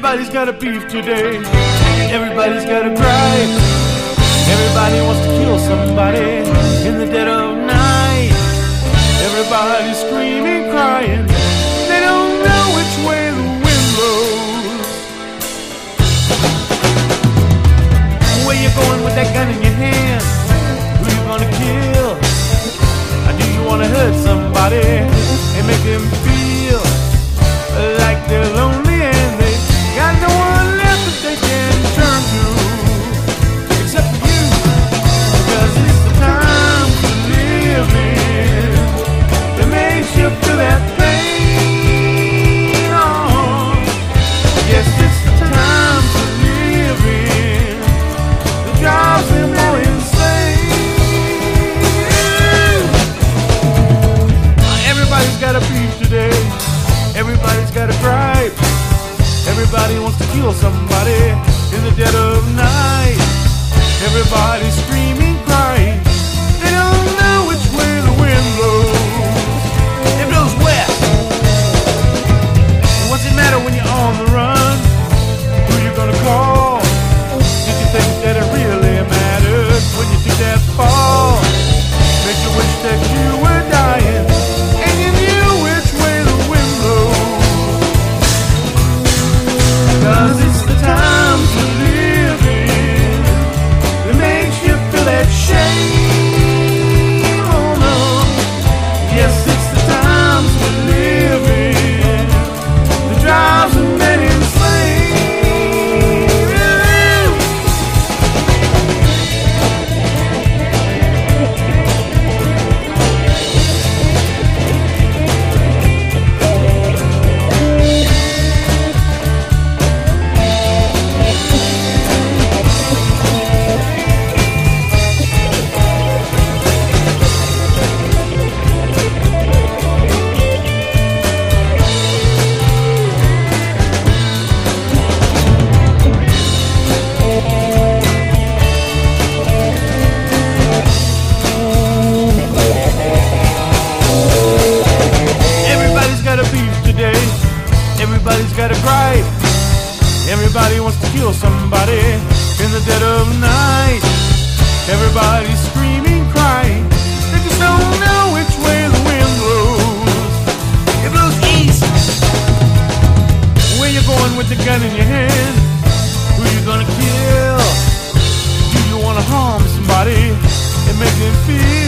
Everybody's got a beef today. Everybody's got a gripe. Everybody wants to kill somebody in the dead of night. Everybody's screaming, crying. They don't know which way the wind blows. Where you going with that gun in your hand? Who you gonna kill? Or do you wanna hurt somebody and make them feel like they're lonely and they got no one left that they can turn to except for you? Because it's the time to live in that makes you feel that pain. Oh, yes, it's the time to live in that drives them all insane. Everybody's got a beef today. Everybody's got a gripe. Everybody wants to kill somebody in the dead of night. Everybody's screaming, crying. They don't know which way the wind blows. It blows west. What's it matter when you're on the run? Who you gonna call? Did you think that it really mattered when you took that fall? Make you wish that you were dying and you knew which way the wind blows. 'Cause it's the time to live in that makes you feel that shame. Oh no, yes, it's the time to live in that drives a man insane. Everybody's got a beef today. Everybody's got a gripe. Everybody wants to kill somebody in the dead of night. Everybody's screaming, crying. They just don't know which way the wind blows. It blows east. Where you going with the gun in your hand? Who you gonna kill? Do you wanna harm somebody and make them feel